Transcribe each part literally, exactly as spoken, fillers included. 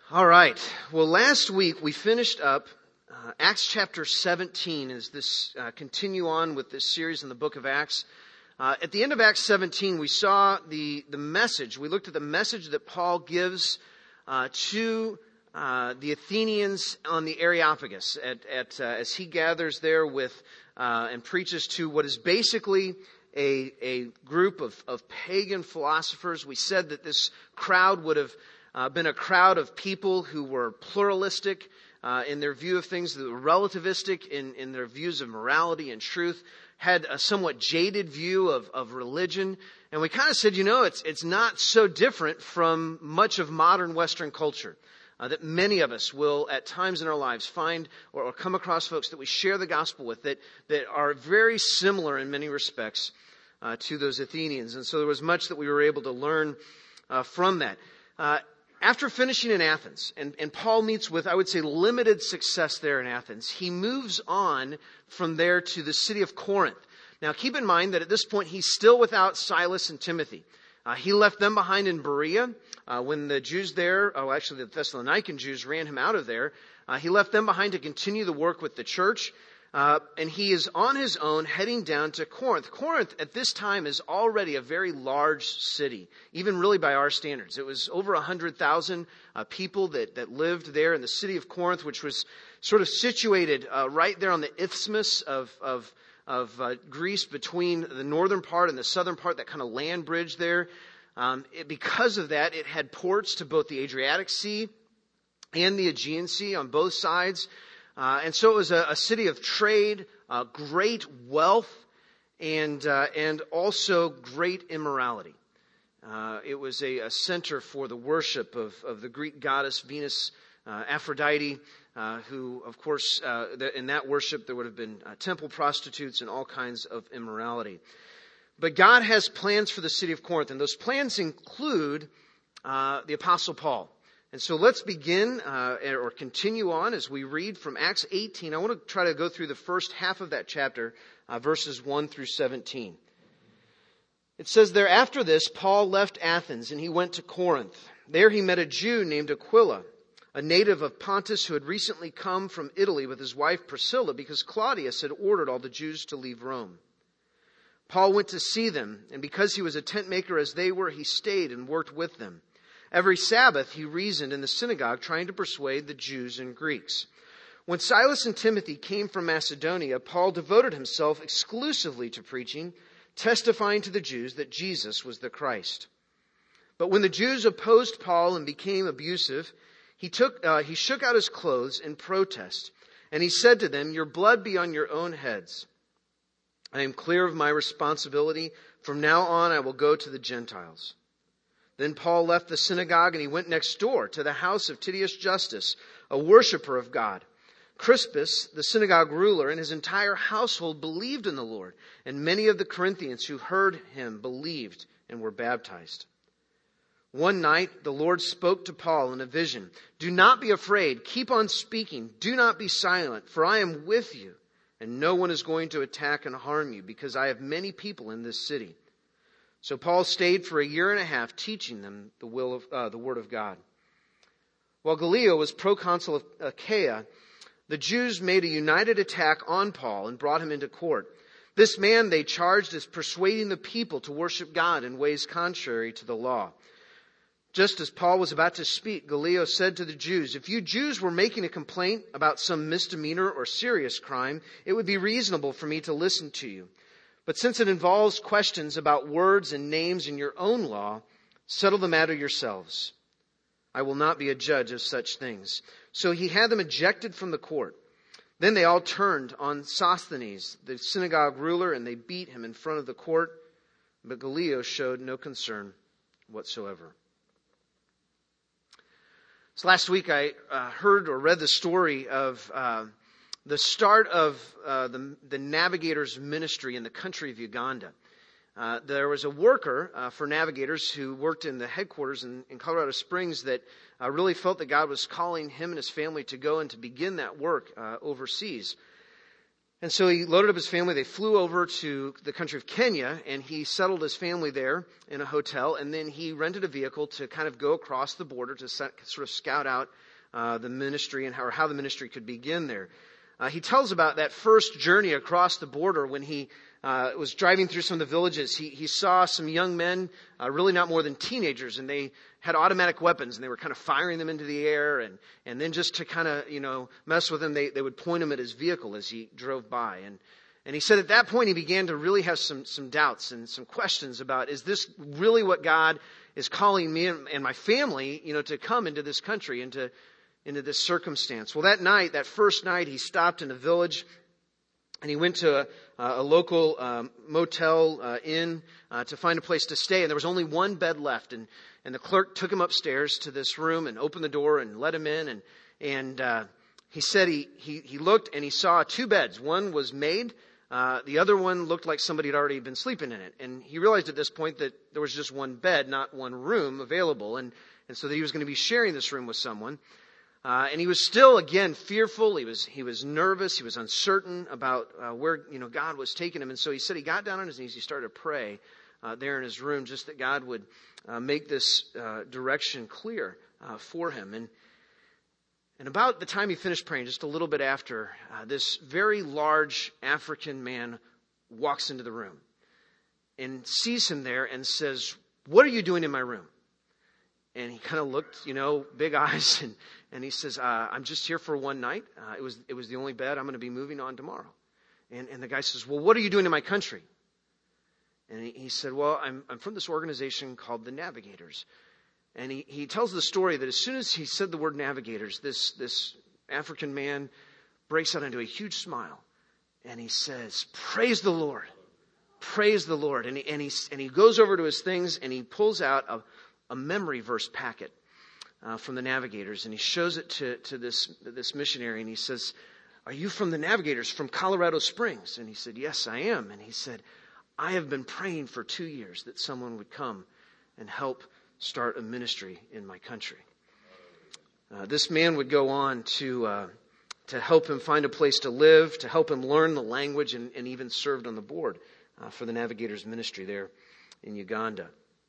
All right. Well, last week we finished up uh, Acts chapter seventeen as this uh, continue on with this series in the book of Acts. Uh, at the end of Acts seventeen, we saw the, the message. We looked at the message that Paul gives uh, to uh, the Athenians on the Areopagus at, at, uh, as he gathers there with uh, and preaches to what is basically a, a group of, of pagan philosophers. We said that this crowd would have Uh, been a crowd of people who were pluralistic uh, in their view of things, that were relativistic in, in their views of morality and truth, had a somewhat jaded view of, of religion. And we kind of said, you know, it's it's not so different from much of modern Western culture. Uh, that many of us will at times in our lives find or, or come across folks that we share the gospel with that, that are very similar in many respects uh, to those Athenians. And so there was much that we were able to learn uh, from that. Uh, After finishing in Athens, and, and Paul meets with, I would say, limited success there in Athens, he moves on from there to the city of Corinth. Now, keep in mind that at this point, he's still without Silas and Timothy. Uh, he left them behind in Berea uh, when the Jews there, oh, actually the Thessalonican Jews ran him out of there. Uh, he left them behind to continue the work with the church. Uh, and he is on his own heading down to Corinth. Corinth at this time is already a very large city, even really by our standards. It was over one hundred thousand uh, people that, that lived there in the city of Corinth, which was sort of situated uh, right there on the isthmus of, of, of uh, Greece between the northern part and the southern part, that kind of land bridge there. Um, it, because of that, it had ports to both the Adriatic Sea and the Aegean Sea on both sides. Uh, and so it was a, a city of trade, uh, great wealth, and uh, and also great immorality. Uh, it was a, a center for the worship of, of the Greek goddess Venus, uh, Aphrodite, uh, who, of course, uh, the, in that worship there would have been uh, temple prostitutes and all kinds of immorality. But God has plans for the city of Corinth, and those plans include uh, the Apostle Paul. And so let's begin uh, or continue on as we read from Acts eighteen. I want to try to go through the first half of that chapter, uh, verses one through seventeen. It says there, after this, Paul left Athens and he went to Corinth. There he met a Jew named Aquila, a native of Pontus who had recently come from Italy with his wife Priscilla because Claudius had ordered all the Jews to leave Rome. Paul went to see them, and because he was a tent maker as they were, he stayed and worked with them. Every Sabbath he reasoned in the synagogue, trying to persuade the Jews and Greeks. When Silas and Timothy came from Macedonia, Paul devoted himself exclusively to preaching, testifying to the Jews that Jesus was the Christ. But when the Jews opposed Paul and became abusive, he took uh, he shook out his clothes in protest, and he said to them, "Your blood be on your own heads. I am clear of my responsibility. From now on I will go to the Gentiles." Then Paul left the synagogue and he went next door to the house of Titius Justus, a worshiper of God. Crispus, the synagogue ruler, and his entire household believed in the Lord, and many of the Corinthians who heard him believed and were baptized. One night the Lord spoke to Paul in a vision. "Do not be afraid. Keep on speaking. Do not be silent, for I am with you, and no one is going to attack and harm you, because I have many people in this city." So Paul stayed for a year and a half, teaching them the will of uh, the word of God. While Gallio was proconsul of Achaia, the Jews made a united attack on Paul and brought him into court. This man they charged as persuading the people to worship God in ways contrary to the law. Just as Paul was about to speak, Gallio said to the Jews, "If you Jews were making a complaint about some misdemeanor or serious crime, it would be reasonable for me to listen to you. But since it involves questions about words and names in your own law, settle the matter yourselves. I will not be a judge of such things." So he had them ejected from the court. Then they all turned on Sosthenes, the synagogue ruler, and they beat him in front of the court. But Gallio showed no concern whatsoever. So last week I uh, heard or read the story of Uh, the start of uh, the, the Navigators ministry in the country of Uganda. Uh, there was a worker uh, for Navigators who worked in the headquarters in, in Colorado Springs that uh, really felt that God was calling him and his family to go and to begin that work uh, overseas. And so he loaded up his family. They flew over to the country of Kenya, and he settled his family there in a hotel. And then he rented a vehicle to kind of go across the border to set, sort of scout out uh, the ministry and how, or how the ministry could begin there. Uh, he tells about that first journey across the border when he uh, was driving through some of the villages. He, he saw some young men, uh, really not more than teenagers, and they had automatic weapons, and they were kind of firing them into the air. And, and then just to kind of, you know, mess with him, they, they would point him at his vehicle as he drove by. And, and he said at that point he began to really have some, some doubts and some questions about, is this really what God is calling me and, and my family, you know, to come into this country and to into this circumstance? Well, that night, that first night, he stopped in a village and he went to a, a local um, motel uh, inn uh, to find a place to stay. And there was only one bed left. And, and the clerk took him upstairs to this room and opened the door and let him in. And, and uh, he said he, he, he looked and he saw two beds. One was made. Uh, the other one looked like somebody had already been sleeping in it. And he realized at this point that there was just one bed, not one room available. And, and so that he was going to be sharing this room with someone. Uh, and he was still, again, fearful. He was he was nervous. He was uncertain about uh, where you know God was taking him. And so he said he got down on his knees. He started to pray uh, there in his room, just that God would uh, make this uh, direction clear uh, for him. And and about the time he finished praying, just a little bit after, uh, this very large African man walks into the room and sees him there and says, "What are you doing in my room?" And he kind of looked, you know, big eyes, and, and he says, uh, I'm just here for one night. Uh, it was it was the only bed. I'm going to be moving on tomorrow. And, and the guy says, well, what are you doing in my country? And he, he said, well, I'm I'm from this organization called the Navigators. And he, he tells the story that as soon as he said the word Navigators, this, this African man breaks out into a huge smile. And he says, praise the Lord. Praise the Lord. And he, and he, and he goes over to his things and he pulls out a a memory verse packet uh, from the Navigators, and he shows it to, to this, this missionary, and he says, are you from the Navigators from Colorado Springs? And he said, yes, I am. And he said, I have been praying for two years that someone would come and help start a ministry in my country. Uh, this man would go on to uh, to help him find a place to live, to help him learn the language, and, and even served on the board uh, for the Navigators ministry there in Uganda.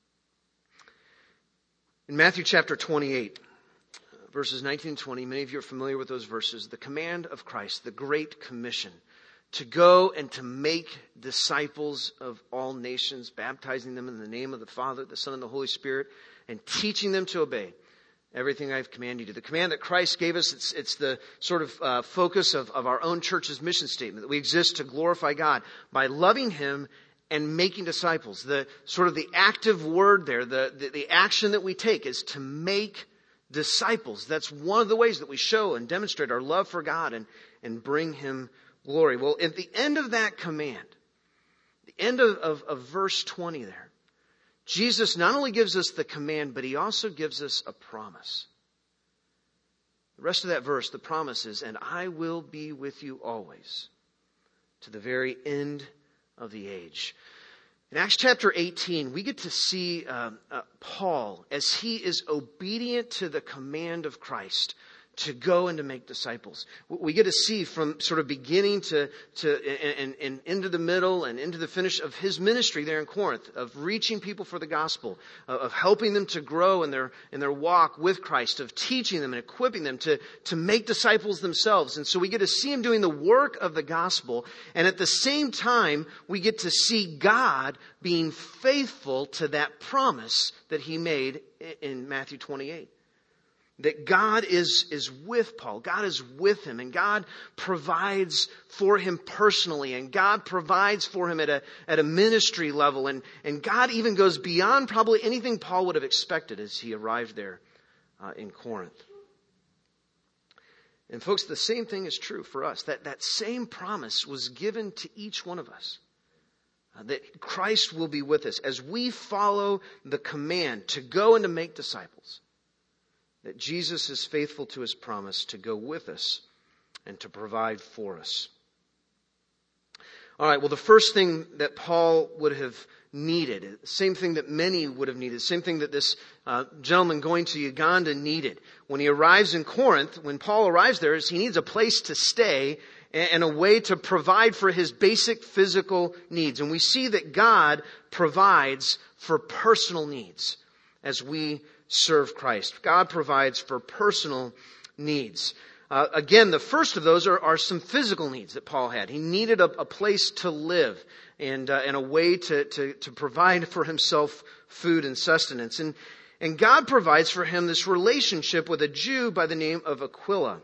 In Matthew chapter twenty-eight, verses nineteen and twenty, many of you are familiar with those verses. The command of Christ, the Great Commission, to go and to make disciples of all nations, baptizing them in the name of the Father, the Son, and the Holy Spirit, and teaching them to obey everything I've commanded you. The command that Christ gave us, it's, it's the sort of uh, focus of, of our own church's mission statement, that we exist to glorify God by loving Him and making disciples. The sort of the active word there, the, the, the action that we take is to make disciples. That's one of the ways that we show and demonstrate our love for God and, and bring Him glory. Well, at the end of that command, the end of, of, of verse twenty there, Jesus not only gives us the command, but He also gives us a promise. The rest of that verse, the promise is, and I will be with you always to the very end of the age. In Acts chapter eighteen, we get to see uh, uh, Paul as he is obedient to the command of Christ to go and to make disciples. We get to see from sort of beginning to, to and, and into the middle and into the finish of his ministry there in Corinth, of reaching people for the gospel, of helping them to grow in their in their walk with Christ, of teaching them and equipping them to, to make disciples themselves. And so we get to see him doing the work of the gospel. And at the same time, we get to see God being faithful to that promise that He made in Matthew twenty-eight. That God is, is with Paul. God is with him. And God provides for him personally. And God provides for him at a, at a ministry level. And, and God even goes beyond probably anything Paul would have expected as he arrived there uh, in Corinth. And folks, the same thing is true for us. That, that same promise was given to each one of us. Uh, that Christ will be with us as we follow the command to go and to make disciples. That Jesus is faithful to His promise to go with us and to provide for us. All right, well, the first thing that Paul would have needed, the same thing that many would have needed, the same thing that this uh, gentleman going to Uganda needed. When he arrives in Corinth, when Paul arrives there, is he needs a place to stay and a way to provide for his basic physical needs. And we see that God provides for personal needs as we serve Christ. God provides for personal needs. Uh, again, the first of those are, are some physical needs that Paul had. He needed a, a place to live and, uh, and a way to, to, to provide for himself food and sustenance. And, and God provides for him this relationship with a Jew by the name of Aquila.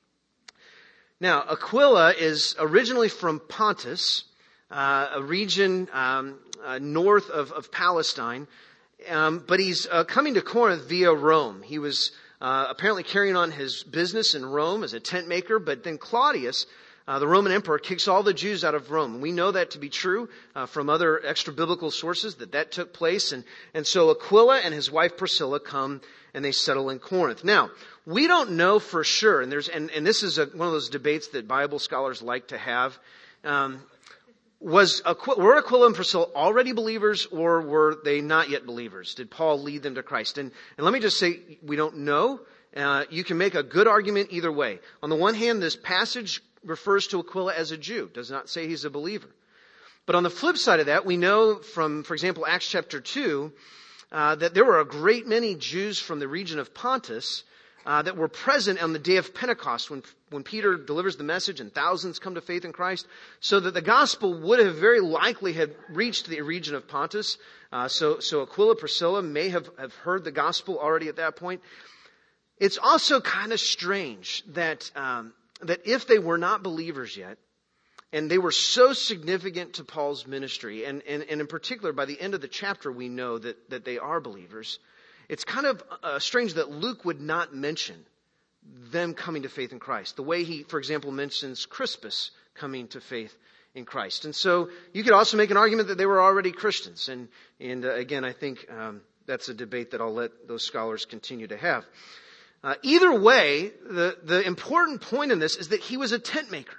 Now, Aquila is originally from Pontus, uh, a region um, uh, north of, of Palestine, um, but he's uh, coming to Corinth via Rome. He was uh, apparently carrying on his business in Rome as a tent maker, but then Claudius, uh, the Roman emperor, kicks all the Jews out of Rome. We know that to be true uh, from other extra-biblical sources, that that took place. And, and so Aquila and his wife Priscilla come and they settle in Corinth. Now, we don't know for sure, and there's and, and this is a, one of those debates that Bible scholars like to have. Um, was Aquila, were Aquila and Priscilla already believers, or were they not yet believers? Did Paul lead them to Christ? And, and let me just say, we don't know. Uh, you can make a good argument either way. On the one hand, this passage refers to Aquila as a Jew, does not say he's a believer. But on the flip side of that, we know from, for example, Acts chapter two, uh, that there were a great many Jews from the region of Pontus Uh, that were present on the day of Pentecost when, when Peter delivers the message and thousands come to faith in Christ, so that the gospel would have very likely have reached the region of Pontus. Uh, so, so Aquila, Priscilla may have, have heard the gospel already at that point. It's also kind of strange that, um, that if they were not believers yet, and they were so significant to Paul's ministry, and, and, and in particular by the end of the chapter we know that, that they are believers, it's kind of uh, strange that Luke would not mention them coming to faith in Christ, the way he, for example, mentions Crispus coming to faith in Christ. And so you could also make an argument that they were already Christians. And, and uh, again, I think um, that's a debate that I'll let those scholars continue to have. Uh, either way, the, the important point in this is that he was a tent maker.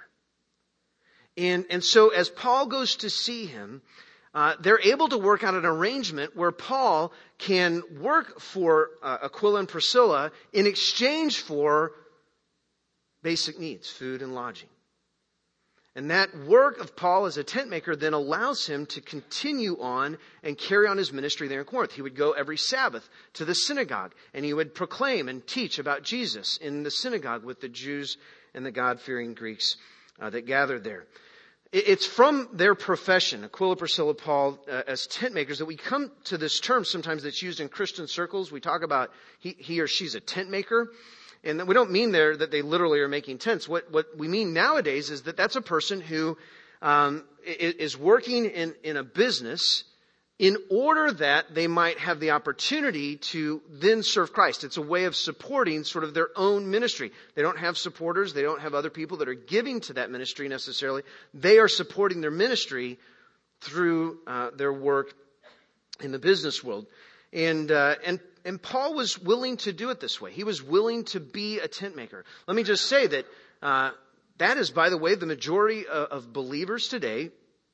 And, and so as Paul goes to see him, Uh, they're able to work out an arrangement where Paul can work for uh, Aquila and Priscilla in exchange for basic needs, food and lodging. And that work of Paul as a tent maker then allows him to continue on and carry on his ministry there in Corinth. He would go every Sabbath to the synagogue and he would proclaim and teach about Jesus in the synagogue with the Jews and the God-fearing Greeks uh, that gathered there. It's from their profession, Aquila, Priscilla, Paul, uh, as tent makers, that we come to this term sometimes that's used in Christian circles. We talk about he, he or she's a tent maker. And we don't mean there that they literally are making tents. What, what we mean nowadays is that that's a person who um, is working in, in a business in order that they might have the opportunity to then serve Christ. It's a way of supporting sort of their own ministry. They don't have supporters. They don't have other people that are giving to that ministry necessarily. They are supporting their ministry through uh, their work in the business world. And, uh, and, and Paul was willing to do it this way. He was willing to be a tent maker. Let me just say that uh, that is, by the way, the majority of, of believers today,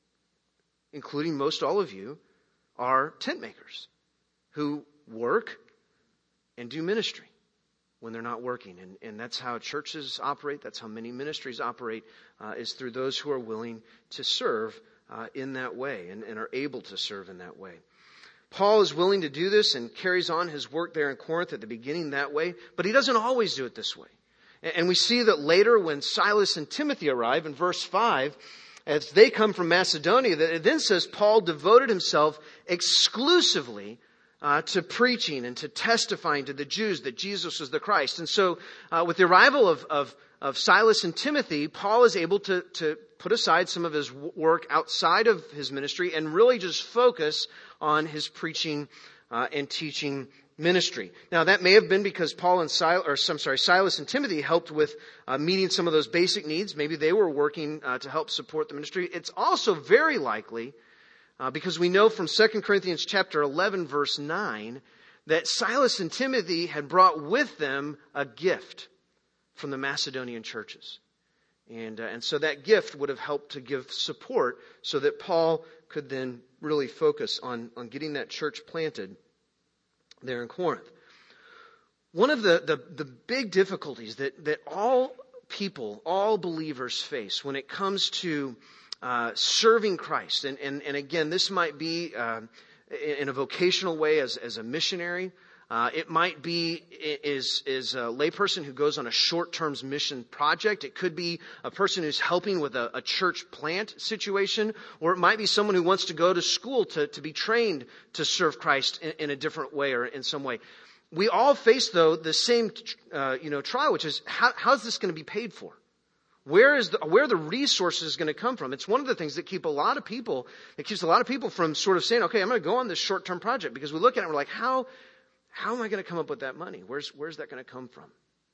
including most all of you, are tent makers who work and do ministry when they're not working. And, and that's how churches operate. That's how many ministries operate, uh, is through those who are willing to serve uh, in that way and, and are able to serve in that way. Paul is willing to do this and carries on his work there in Corinth at the beginning that way, but he doesn't always do it this way. And, and we see that later when Silas and Timothy arrive in verse five, as they come from Macedonia, that it then says Paul devoted himself exclusively uh, to preaching and to testifying to the Jews that Jesus was the Christ. And so uh, with the arrival of, of, of Silas and Timothy, Paul is able to, to put aside some of his work outside of his ministry and really just focus on his preaching uh, and teaching ministry. Now, that may have been because Paul and Silas, or I'm sorry, Silas and Timothy helped with uh, meeting some of those basic needs. Maybe they were working uh, to help support the ministry. It's also very likely, uh, because we know from Second Corinthians chapter eleven, verse nine, that Silas and Timothy had brought with them a gift from the Macedonian churches. And, uh, and so that gift would have helped to give support so that Paul could then really focus on, on getting that church planted there in Corinth. One of the, the, the big difficulties that, that all people, all believers face when it comes to uh, serving Christ. And, and, and again, this might be uh, in a vocational way as, as a missionary. Uh, it might be is is a layperson who goes on a short-term mission project. It could be a person who's helping with a, a church plant situation, or it might be someone who wants to go to school to, to be trained to serve Christ in, in a different way or in some way. We all face, though, the same uh, you know trial, which is how, how's this going to be paid for? Where is the, where are the resources going to come from? It's one of the things that keep a lot of people that keeps a lot of people from sort of saying, okay, I'm going to go on this short-term project, because we look at it and we're like, how. How am I going to come up with that money? Where's, where's that going to come from?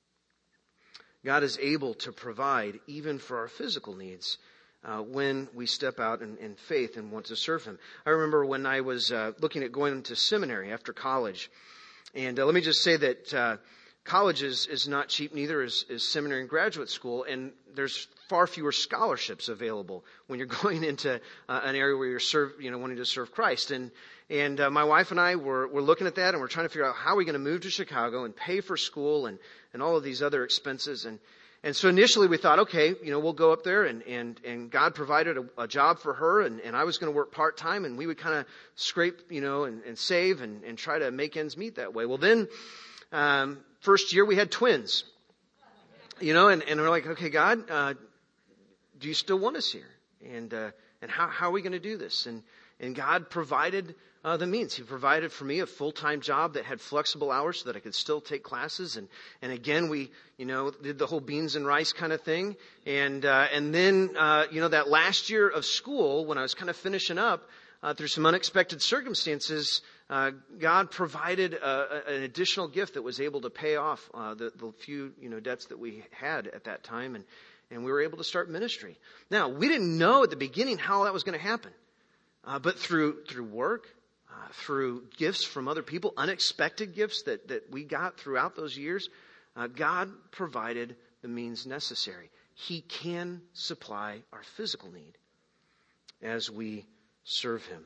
God is able to provide even for our physical needs uh, when we step out in, in faith and want to serve Him. I remember when I was uh, looking at going to seminary after college. And uh, let me just say that uh, college is, is not cheap, neither is, is seminary and graduate school. And there's far fewer scholarships available when you're going into uh, an area where you're serve, you know, wanting to serve Christ. And And uh, my wife and I were, were looking at that, and we're trying to figure out how are we going to move to Chicago and pay for school and, and all of these other expenses. And, and so initially we thought, okay, you know, we'll go up there, and, and, and God provided a, a job for her, and, and I was going to work part-time, and we would kind of scrape, you know, and, and save and, and try to make ends meet that way. Well, then, um, first year we had twins, you know, and, and we're like, okay, God, uh, do you still want us here? And, uh, and how, how are we going to do this? And, and God provided Uh, the means. He provided for me a full-time job that had flexible hours so that I could still take classes. And, and again, we, you know, did the whole beans and rice kind of thing. And, uh, and then, uh, you know, that last year of school, when I was kind of finishing up, uh, through some unexpected circumstances, uh, God provided a, a, an additional gift that was able to pay off, uh, the, the few, you know, debts that we had at that time. And, and we were able to start ministry. Now, we didn't know at the beginning how that was going to happen. Uh, but through, through work, Uh, through gifts from other people, unexpected gifts that, that we got throughout those years, uh, God provided the means necessary. He can supply our physical need as we serve Him.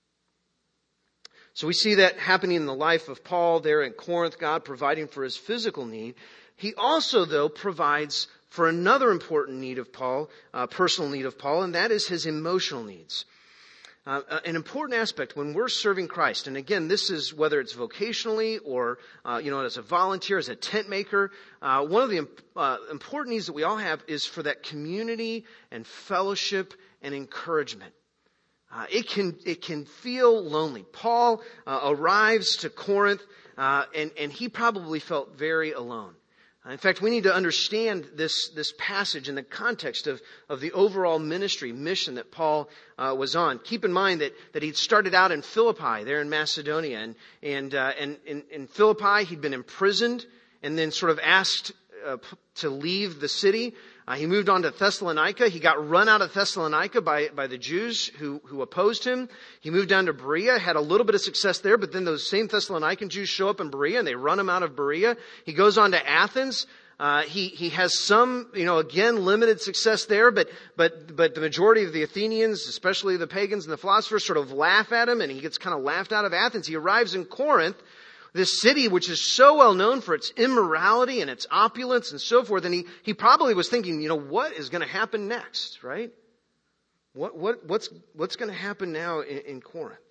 So we see that happening in the life of Paul there in Corinth, God providing for his physical need. He also, though, provides for another important need of Paul, uh, personal need of Paul, and that is his emotional needs. Uh, an important aspect when we're serving Christ, and again, this is whether it's vocationally or, uh, you know, as a volunteer, as a tent maker, uh, one of the uh, important needs that we all have is for that community and fellowship and encouragement. Uh, it can it can feel lonely. Paul uh, arrives to Corinth, uh, and, and he probably felt very alone. In fact, we need to understand this, this passage in the context of, of the overall ministry, mission that Paul uh, was on. Keep in mind that, that he'd started out in Philippi, there in Macedonia. And, and, uh, and in, in Philippi, he'd been imprisoned and then sort of asked uh, to leave the city. Uh, he moved on to Thessalonica. He got run out of Thessalonica by, by the Jews who, who opposed him. He moved down to Berea, had a little bit of success there, but then those same Thessalonican Jews show up in Berea and they run him out of Berea. He goes on to Athens. Uh, he, he has some, you know, again, limited success there, but, but, but the majority of the Athenians, especially the pagans and the philosophers, sort of laugh at him, and he gets kind of laughed out of Athens. He arrives in Corinth, this city which is so well known for its immorality and its opulence and so forth. And he, he probably was thinking, you know, what is going to happen next, right? What, what, what's, what's going to happen now in, in Corinth?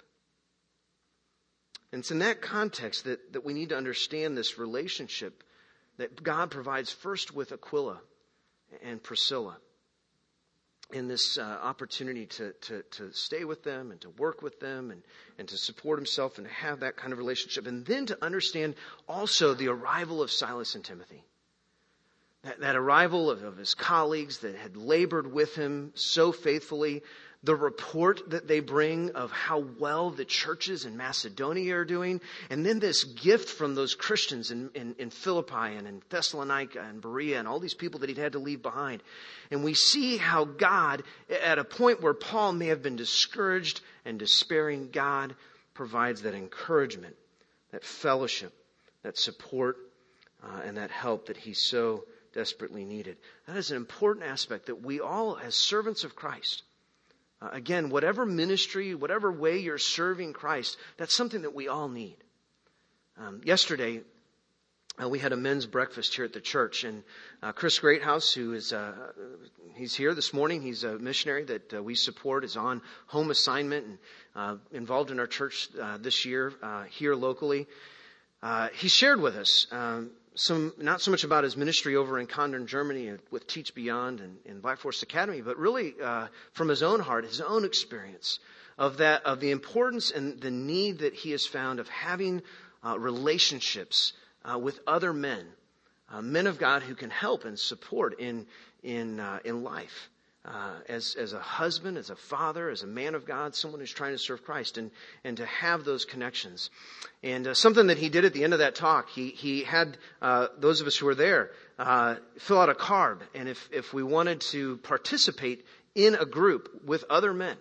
And it's in that context that, that we need to understand this relationship that God provides first with Aquila and Priscilla in this uh, opportunity to, to, to stay with them and to work with them and, and to support himself and to have that kind of relationship. And then to understand also the arrival of Silas and Timothy. That, that arrival of, of his colleagues that had labored with him so faithfully. The report that they bring of how well the churches in Macedonia are doing. And then this gift from those Christians in, in, in Philippi and in Thessalonica and Berea and all these people that he'd had to leave behind. And we see how God, at a point where Paul may have been discouraged and despairing, God provides that encouragement, that fellowship, that support, uh, and that help that he so desperately needed. That is an important aspect that we all, as servants of Christ, Uh, again, whatever ministry, whatever way you're serving Christ, that's something that we all need. Um, yesterday, uh, we had a men's breakfast here at the church. And uh, Chris Greathouse, who is uh, he's here this morning. He's a missionary that uh, we support, is on home assignment and uh, involved in our church uh, this year uh, here locally. Uh, he shared with us um, some, not so much about his ministry over in Kondern, Germany with Teach Beyond and, and Black Forest Academy, but really uh, from his own heart, his own experience of that, of the importance and the need that he has found of having uh, relationships uh, with other men, uh, men of God who can help and support in in uh, in life. Uh, as as a husband, as a father, as a man of God, someone who's trying to serve Christ, and and to have those connections. And uh, something that he did at the end of that talk, he he had uh, those of us who were there uh, fill out a card, and if if we wanted to participate in a group with other men,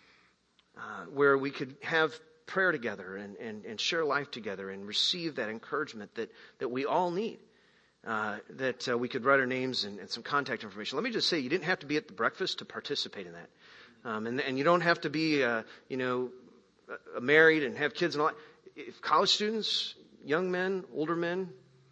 uh, where we could have prayer together and, and and share life together and receive that encouragement that that we all need. Uh, that uh, we could write our names and, and some contact information. Let me just say, you didn't have to be at the breakfast to participate in that. Um, and, and you don't have to be, uh, you know, uh, married and have kids and all that. If college students, young men, older men,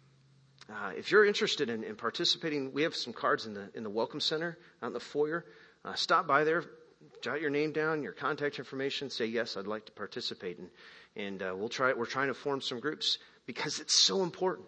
uh, if you're interested in, in participating, we have some cards in the in the Welcome Center out in the foyer. Uh, stop by there, jot your name down, your contact information, say, yes, I'd like to participate. And, and uh, we'll try, we're trying to form some groups because it's so important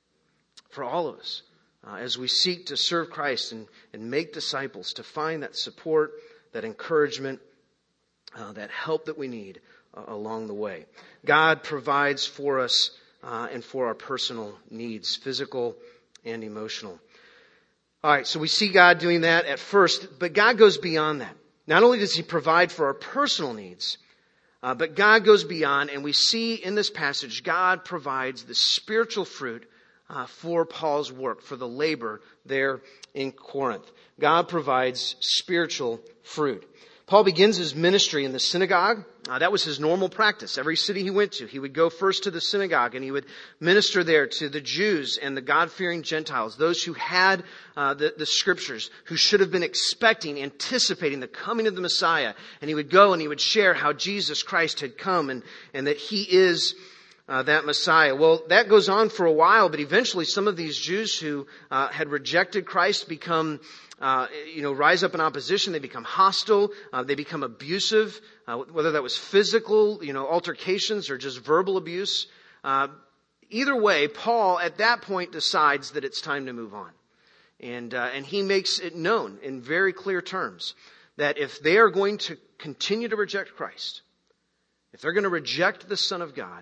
for all of us, uh, as we seek to serve Christ and, and make disciples, to find that support, that encouragement, uh, that help that we need uh, along the way. God provides for us uh, and for our personal needs, physical and emotional. All right, so we see God doing that at first, but God goes beyond that. Not only does He provide for our personal needs, uh, but God goes beyond, and we see in this passage, God provides the spiritual fruit Uh, for Paul's work, for the labor there in Corinth. God provides spiritual fruit. Paul begins his ministry in the synagogue. Uh, that was his normal practice. Every city he went to, he would go first to the synagogue and he would minister there to the Jews and the God-fearing Gentiles, those who had uh, the, the scriptures, who should have been expecting, anticipating the coming of the Messiah. And he would go and he would share how Jesus Christ had come and, and that He is Uh, that Messiah. Well, that goes on for a while, but eventually some of these Jews who uh, had rejected Christ become, uh, you know, rise up in opposition. They become hostile. Uh, they become abusive, uh, whether that was physical, you know, altercations or just verbal abuse. Uh, either way, Paul at that point decides that it's time to move on. And, uh, and he makes it known in very clear terms that if they are going to continue to reject Christ, if they're going to reject the Son of God,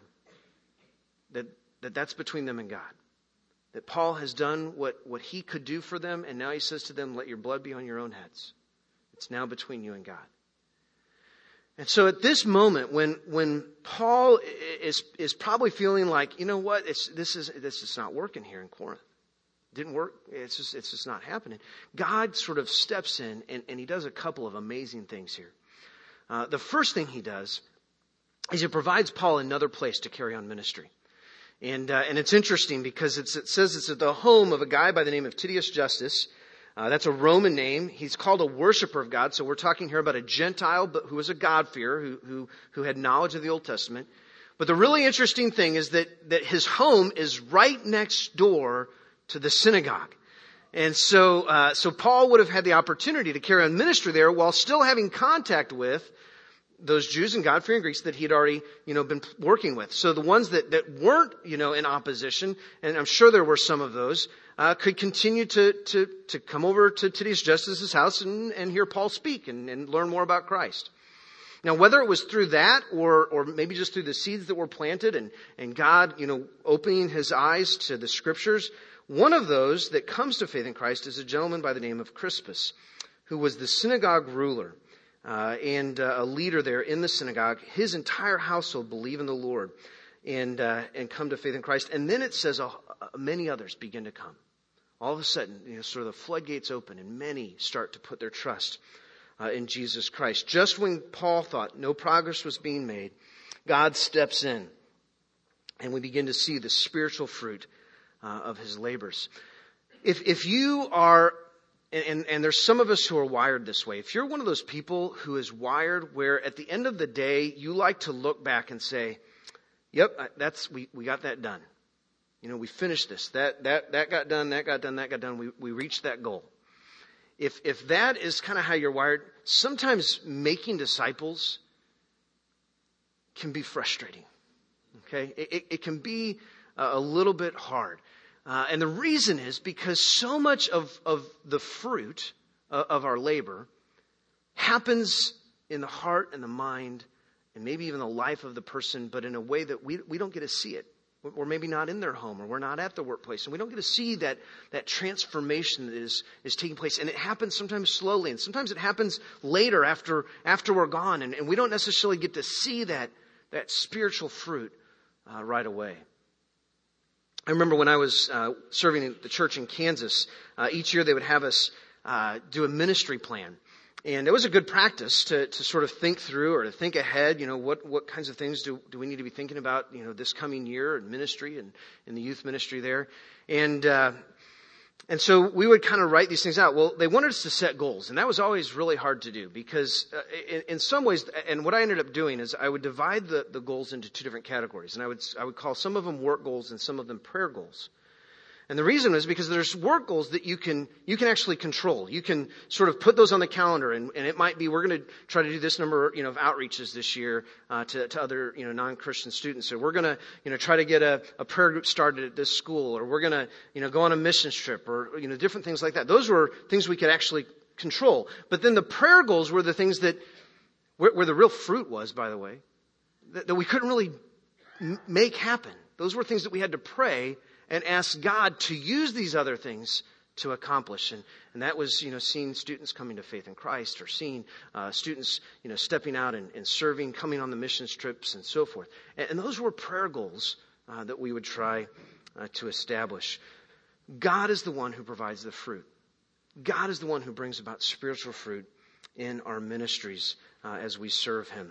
That, that that's between them and God. That Paul has done what, what he could do for them, and now he says to them, let your blood be on your own heads. It's now between you and God. And so at this moment, when when Paul is is probably feeling like, you know what, it's this is this is not working here in Corinth. It didn't work. It's just it's just not happening. God sort of steps in and, and he does a couple of amazing things here. Uh, the first thing he does is he provides Paul another place to carry on ministry. And uh, and it's interesting because it's, it says it's at the home of a guy by the name of Titius Justus. Uh, that's a Roman name. He's called a worshiper of God. So we're talking here about a Gentile, but who was a God-fearer, who who who had knowledge of the Old Testament. But the really interesting thing is that that his home is right next door to the synagogue. And so uh, so Paul would have had the opportunity to carry on ministry there while still having contact with those Jews and God-fearing Greeks that he had already, you know, been working with. So the ones that, that weren't, you know, in opposition, and I'm sure there were some of those, uh, could continue to, to, to come over to Titius Justus' house and, and hear Paul speak and, and learn more about Christ. Now, whether it was through that or, or maybe just through the seeds that were planted and, and God, you know, opening his eyes to the scriptures, one of those that comes to faith in Christ is a gentleman by the name of Crispus, who was the synagogue ruler. Uh, and uh, a leader there in the synagogue. His entire household believe in the Lord and uh, and come to faith in Christ. And then it says uh, many others begin to come. All of a sudden, you know, sort of the floodgates open and many start to put their trust uh, in Jesus Christ. Just when Paul thought no progress was being made, God steps in and we begin to see the spiritual fruit uh, of his labors. If if you are And, and, and there's some of us who are wired this way. If you're one of those people who is wired where at the end of the day, you like to look back and say, yep, that's, we, we got that done. You know, we finished this. That that that got done, that got done, that got done. We we reached that goal. If if that is kind of how you're wired, sometimes making disciples can be frustrating. Okay? It, it, it can be a little bit hard. Uh, and the reason is because so much of, of the fruit of, of our labor happens in the heart and the mind and maybe even the life of the person, but in a way that we we don't get to see it. We're maybe not in their home, or we're not at the workplace, and we don't get to see that that transformation that is is taking place. And it happens sometimes slowly, and sometimes it happens later after after we're gone, and, and we don't necessarily get to see that that spiritual fruit uh, right away. I remember when I was uh, serving in the church in Kansas, uh, each year they would have us uh, do a ministry plan. And it was a good practice to, to sort of think through or to think ahead, you know, what, what kinds of things do, do we need to be thinking about, you know, this coming year in ministry and in the youth ministry there. And, uh, and so we would kind of write these things out. Well, they wanted us to set goals, and that was always really hard to do because uh, in, in some ways, and what I ended up doing is I would divide the, the goals into two different categories. And I would, I would call some of them work goals and some of them prayer goals. And the reason is because there's work goals that you can you can actually control. You can sort of put those on the calendar, and, and it might be we're going to try to do this number you know of outreaches this year uh, to to other you know non-Christian students. So we're going to you know try to get a, a prayer group started at this school, or we're going to you know go on a mission trip, or you know different things like that. Those were things we could actually control. But then the prayer goals were the things that where, where the real fruit was, by the way, that, that we couldn't really m- make happen. Those were things that we had to pray and ask God to use these other things to accomplish. And, and that was, you know, seeing students coming to faith in Christ, or seeing uh, students, you know, stepping out and, and serving, coming on the missions trips and so forth. And, and those were prayer goals uh, that we would try uh, to establish. God is the one who provides the fruit. God is the one who brings about spiritual fruit in our ministries uh, as we serve Him.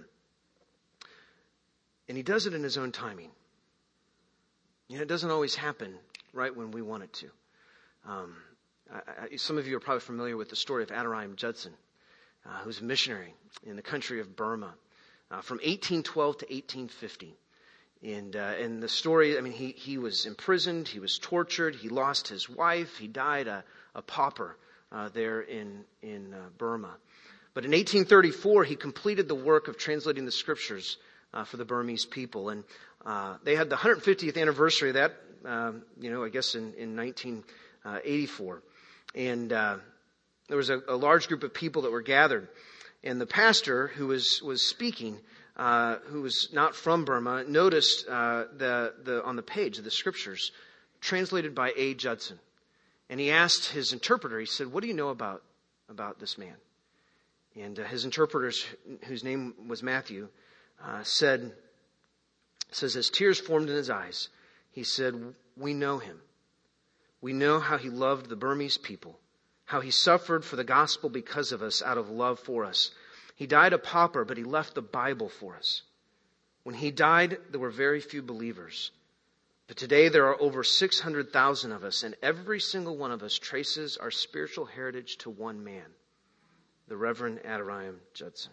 And He does it in His own timing. You know, it doesn't always happen right when we want it to. Um, I, I, some of you are probably familiar with the story of Adoniram Judson, uh, who's a missionary in the country of Burma uh, from eighteen twelve to eighteen fifty. And, uh, and the story, I mean, he, he was imprisoned, he was tortured, he lost his wife, he died a, a pauper uh, there in, in uh, Burma. But in eighteen thirty-four, he completed the work of translating the scriptures uh, for the Burmese people. And Uh, they had the one hundred fiftieth anniversary of that, um, you know, I guess in, in nineteen eighty-four. And uh, there was a, a large group of people that were gathered. And the pastor who was, was speaking, uh, who was not from Burma, noticed uh, the, the on the page of the scriptures, translated by A. Judson. And he asked his interpreter, he said, "What do you know about, about this man?" And uh, his interpreter, whose name was Matthew, uh, said... It says, as tears formed in his eyes, he said, "We know him. We know how he loved the Burmese people, how he suffered for the gospel because of us out of love for us. He died a pauper, but he left the Bible for us. When he died, there were very few believers. But today there are over six hundred thousand of us, and every single one of us traces our spiritual heritage to one man, the Reverend Adoniram Judson."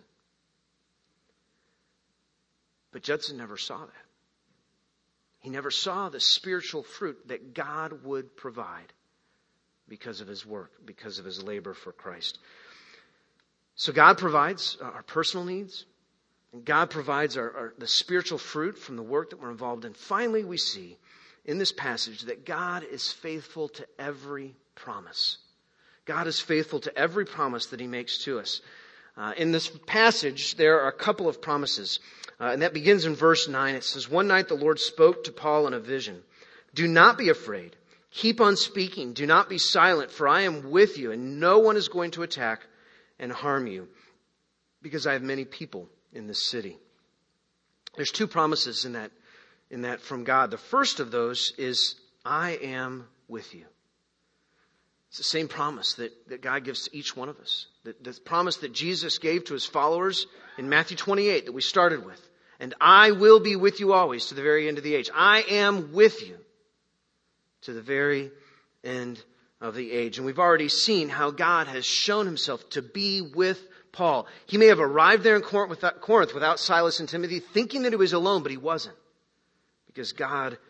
But Judson never saw that. He never saw the spiritual fruit that God would provide because of his work, because of his labor for Christ. So God provides our personal needs, and God provides our, our the spiritual fruit from the work that we're involved in. Finally, we see in this passage that God is faithful to every promise. God is faithful to every promise that He makes to us. Uh, in this passage, there are a couple of promises. Uh, and that begins in verse nine. It says, "One night the Lord spoke to Paul in a vision. 'Do not be afraid. Keep on speaking. Do not be silent, for I am with you, and no one is going to attack and harm you, because I have many people in this city.'" There's two promises in that, in that from God. The first of those is, "I am with you." It's the same promise that, that God gives to each one of us. The, the promise that Jesus gave to His followers in Matthew twenty-eight that we started with. "And I will be with you always to the very end of the age." I am with you to the very end of the age. And we've already seen how God has shown Himself to be with Paul. He may have arrived there in Corinth without, Corinth without Silas and Timothy, thinking that he was alone, but he wasn't. Because God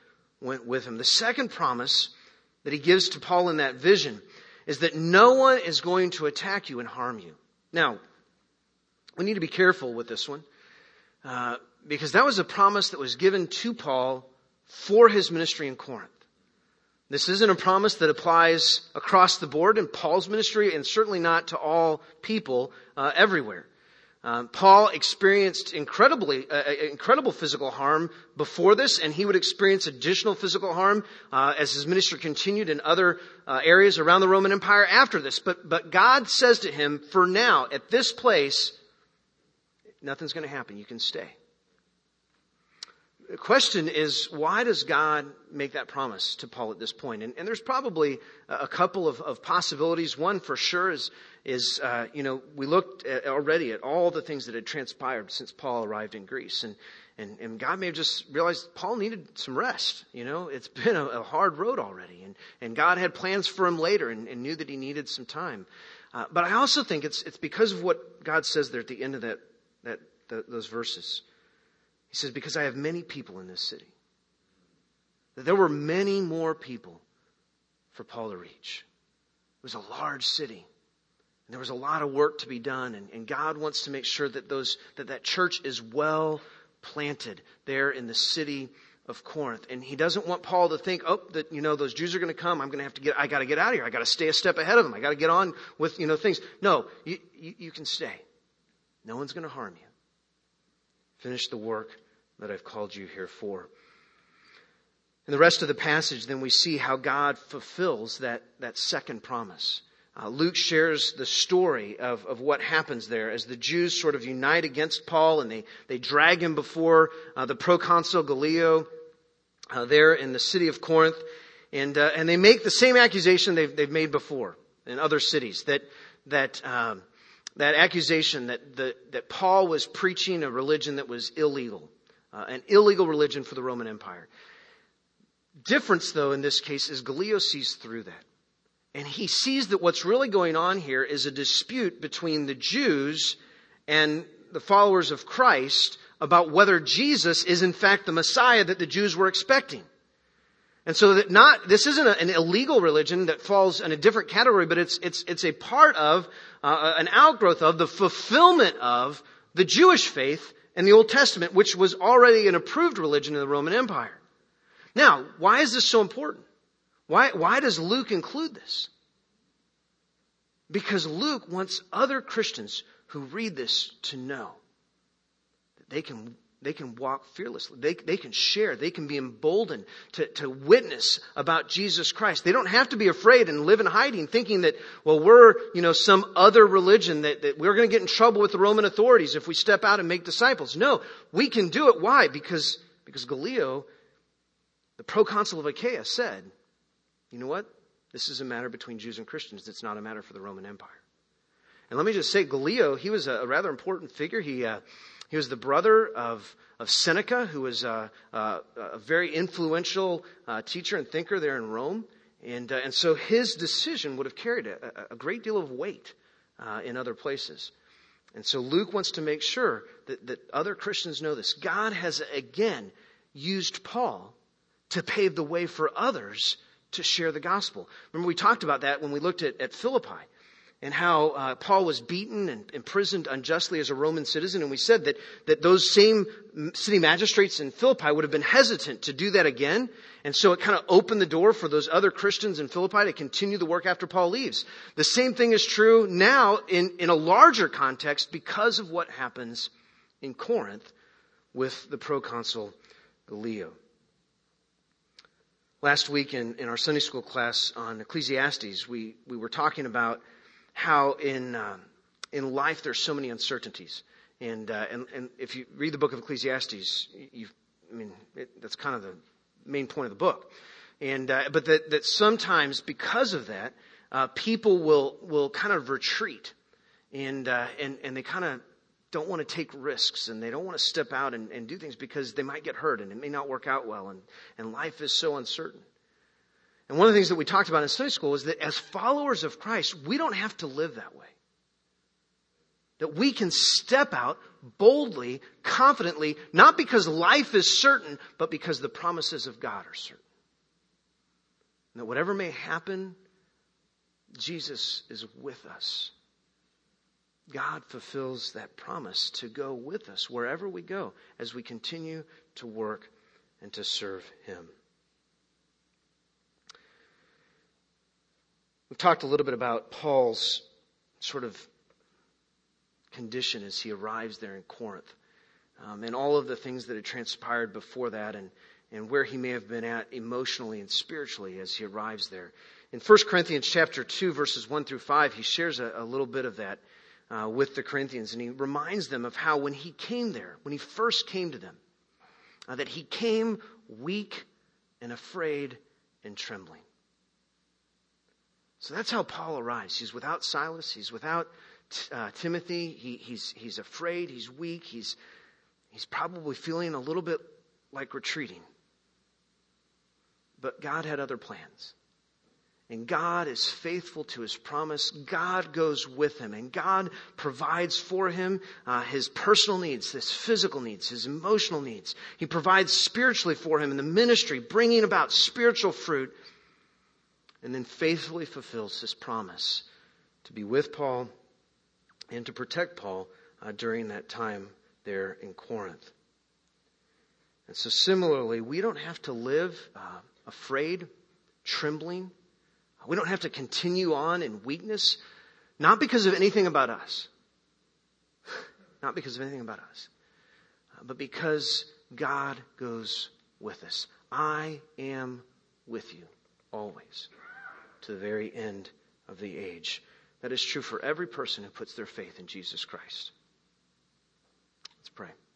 went with him. The second promise that he gives to Paul in that vision is that no one is going to attack you and harm you. Now, we need to be careful with this one, uh, because that was a promise that was given to Paul for his ministry in Corinth. This isn't a promise that applies across the board in Paul's ministry, and certainly not to all people uh, everywhere. Um, Paul experienced incredibly, uh, incredible physical harm before this, and he would experience additional physical harm uh, as his ministry continued in other uh, areas around the Roman Empire after this. But, but God says to him, for now, at this place, nothing's going to happen. You can stay. The question is, why does God make that promise to Paul at this point? And, and there's probably a couple of, of possibilities. One for sure is, is uh, you know, we looked at already at all the things that had transpired since Paul arrived in Greece. And, and, and God may have just realized Paul needed some rest. You know, it's been a, a hard road already. And, and God had plans for him later and, and knew that he needed some time. Uh, but I also think it's, it's because of what God says there at the end of that, that the, those verses. He says, because I have many people in this city. That there were many more people for Paul to reach. It was a large city. And there was a lot of work to be done. And, and God wants to make sure that those that, that church is well planted there in the city of Corinth. And he doesn't want Paul to think, oh, that, you know, those Jews are going to come. I'm going to have to get, I got to get out of here. I got to stay a step ahead of them. I got to get on with, you know, things. No, you, you, you can stay. No one's going to harm you. Finish the work that I've called you here for. In the rest of the passage, then we see how God fulfills that, that second promise. Uh, Luke shares the story of, of what happens there as the Jews sort of unite against Paul and they, they drag him before uh, the proconsul Gallio uh, there in the city of Corinth. And uh, and they make the same accusation they've, they've made before in other cities, that that um, that accusation that, the, that Paul was preaching a religion that was illegal. Uh, an illegal religion for the Roman Empire. Difference, though, in this case, is Gallio sees through that. And he sees that what's really going on here is a dispute between the Jews and the followers of Christ about whether Jesus is in fact the Messiah that the Jews were expecting. And so that not, this isn't a, an illegal religion that falls in a different category, but it's, it's, it's a part of, uh, an outgrowth of, the fulfillment of the Jewish faith in the Old Testament, which was already an approved religion in the Roman Empire. Now, why is this so important? Why, why does Luke include this? Because Luke wants other Christians who read this to know that they can, they can walk fearlessly. They, they can share. They can be emboldened to, to witness about Jesus Christ. They don't have to be afraid and live in hiding thinking that, well, we're, you know, some other religion that, that we're going to get in trouble with the Roman authorities if we step out and make disciples. No, we can do it. Why? Because, because Gallio, the proconsul of Achaia, said, you know what? This is a matter between Jews and Christians. It's not a matter for the Roman Empire. And let me just say, Gallio, he was a, a rather important figure. He, uh, He was the brother of, of Seneca, who was a, a, a very influential uh, teacher and thinker there in Rome. And, uh, and so his decision would have carried a, a great deal of weight uh, in other places. And so Luke wants to make sure that, that other Christians know this. God has, again, used Paul to pave the way for others to share the gospel. Remember, we talked about that when we looked at, at Philippi. And how uh, Paul was beaten and imprisoned unjustly as a Roman citizen. And we said that, that those same city magistrates in Philippi would have been hesitant to do that again. And so it kind of opened the door for those other Christians in Philippi to continue the work after Paul leaves. The same thing is true now in, in a larger context because of what happens in Corinth with the proconsul Gallio. Last week in, in our Sunday school class on Ecclesiastes, we, we were talking about how in uh, in life there's so many uncertainties, and uh, and and if you read the book of Ecclesiastes, you I mean it, that's kind of the main point of the book, and uh, but that that sometimes because of that, uh, people will will kind of retreat, and uh, and and they kind of don't want to take risks, and they don't want to step out and, and do things because they might get hurt and it may not work out well, and and life is so uncertain. And one of the things that we talked about in Sunday school is that as followers of Christ, we don't have to live that way. That we can step out boldly, confidently, not because life is certain, but because the promises of God are certain. And that whatever may happen, Jesus is with us. God fulfills that promise to go with us wherever we go as we continue to work and to serve Him. We've talked a little bit about Paul's sort of condition as he arrives there in Corinth, um, and all of the things that had transpired before that, and, and where he may have been at emotionally and spiritually as he arrives there. In First Corinthians chapter two, verses one through five, he shares a, a little bit of that uh, with the Corinthians, and he reminds them of how when he came there, when he first came to them, uh, that he came weak and afraid and trembling. So that's how Paul arrives. He's without Silas. He's without uh, Timothy. He, he's he's afraid. He's weak. He's he's probably feeling a little bit like retreating. But God had other plans. And God is faithful to His promise. God goes with him. And God provides for him uh, his personal needs, his physical needs, his emotional needs. He provides spiritually for him in the ministry, bringing about spiritual fruit. And then faithfully fulfills His promise to be with Paul and to protect Paul uh, during that time there in Corinth. And so similarly, we don't have to live uh, afraid, trembling. We don't have to continue on in weakness, not because of anything about us. Not because of anything about us. Uh, but because God goes with us. I am with you always, to the very end of the age. That is true for every person who puts their faith in Jesus Christ. Let's pray.